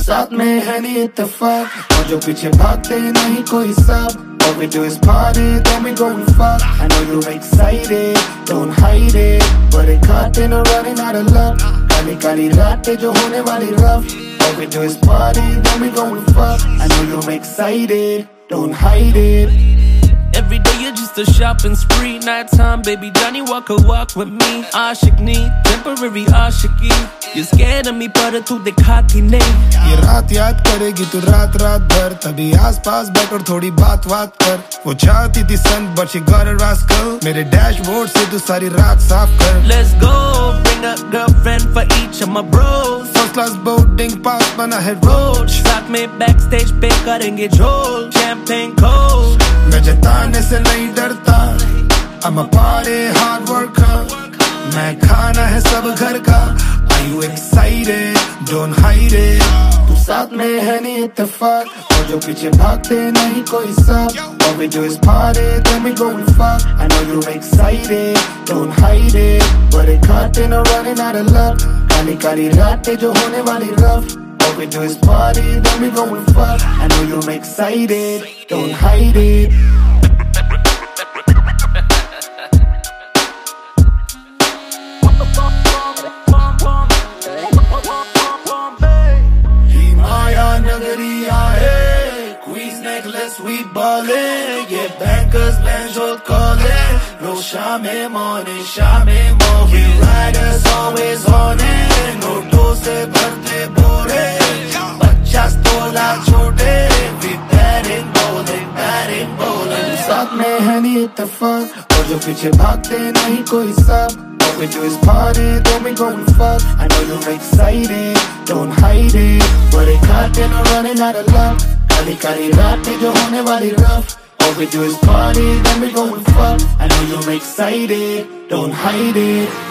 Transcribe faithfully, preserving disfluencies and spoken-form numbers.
साथ में है नहीं इत्तेफाक और जो पीछे भागते नहीं कोई सब. All we do is party, then we go and fuck. I know you're excited, don't hide it, but it caught in a running out of luck. Kali kali raate jo hone wali rough. All we do is party, then we go and fuck. I know you're excited, don't hide it. Every day you're just a shopping spree. Nighttime, baby Johnny Walker walk with me. Aashik nahi, temporary aashiki. You're scared of me, पर तू दिखाती नहीं. ये रात याद करेगी तू रात रात भर. तभी आस पास बैठ और थोड़ी बात बात कर. वो चाहती थी son but she got a rascal. मेरे डैशबोर्ड से तू सारी रात साफ कर. Let's go, bring a girlfriend for each of my bros. First class boarding pass बना है road. साथ में backstage पे करेंगे झोल. Champagne cold. मैं जताने से नहीं डरता. I'm a party hard worker. मैं खाना है सब घर का. Are you excited? Don't hide it. तू साथ में है नहीं इत्तेफाक और जो पीछे भागते नहीं कोई सब. All we do is party, then we go and fuck. I know you're excited, don't hide it, but it caught in a running out of luck. Kali Kali रातें जो होने वाली rough. All we do is party, then we go and fuck. I know you're excited, don't hide it. We ballin', yeah, bankers, bands, hold callin'. No shame morning, shame morning. We riders always on it. No dose bharte bore. Pachas tola chote. We batting, bowling, batting, bowling. साथ में है नहीं इत्तेफाक और जो पीछे भागते नहीं कोई सब. All we do is party, then we go and fuck. I know you're excited, don't hide it, but it caught in a running out of luck. Kali kali raate jo hone wali rough. All we do is party, then we go and fuck. I know you're excited, don't hide it.